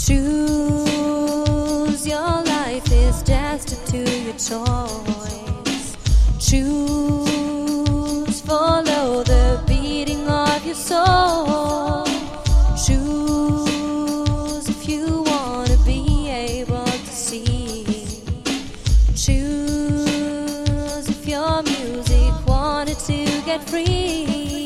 Choose, your life is destined to your choice. Choose, follow the beating of your soul. Choose if you want to be able to see. Choose if your music wanted to get free.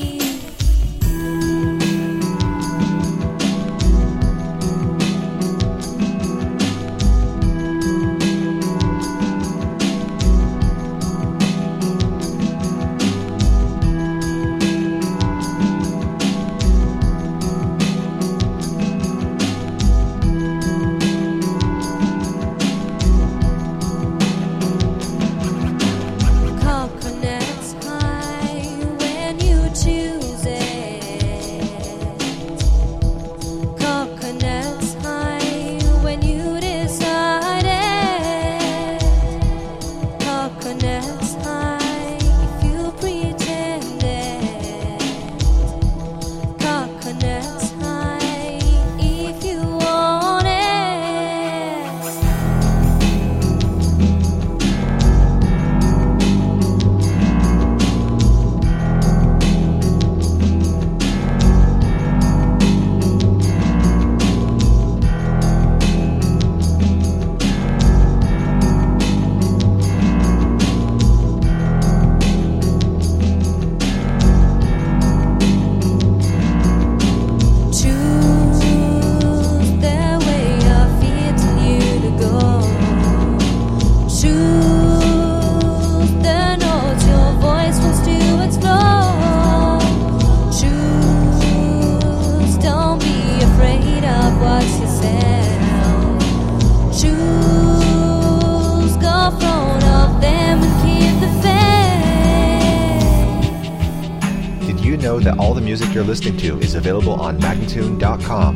Know that all the music you're listening to is available on Magnatune.com.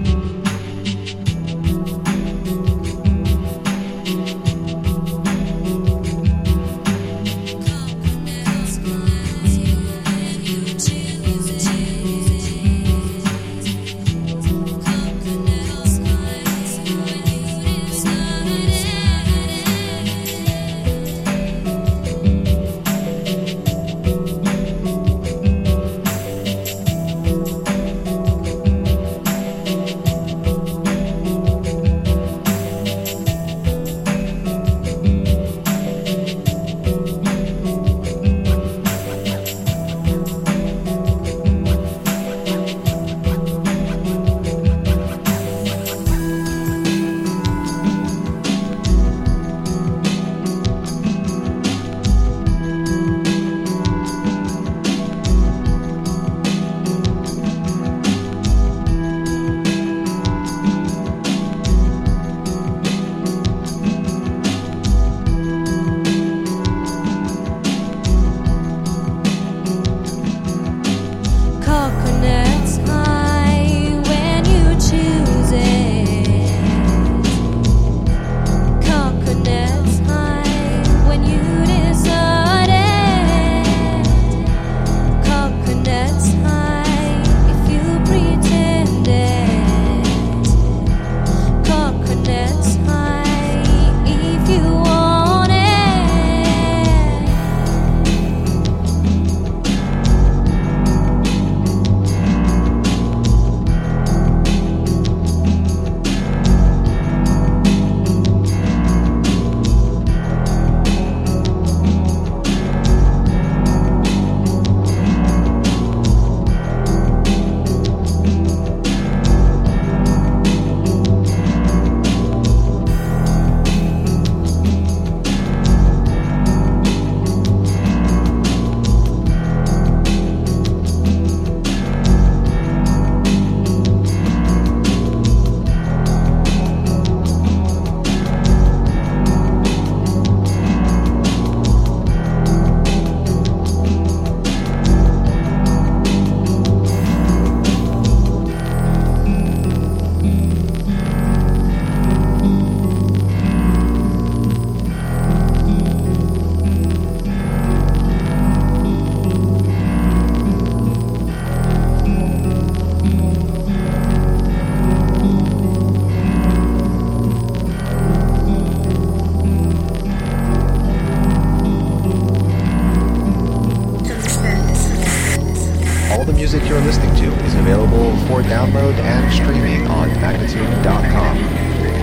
All the music you're listening to is available for download and streaming on Magnitude.com.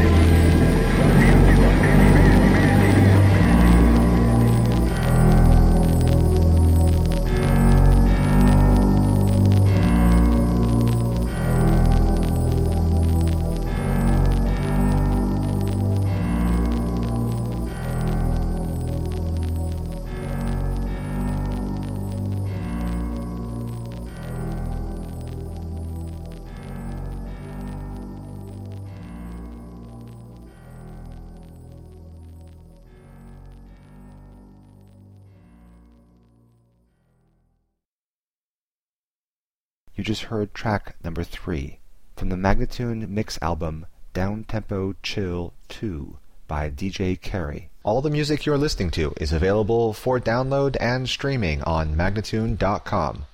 You just heard track number 3 from the Magnatune mix album Downtempo Chill 2 by DJ Carey. All the music you're listening to is available for download and streaming on Magnatune.com.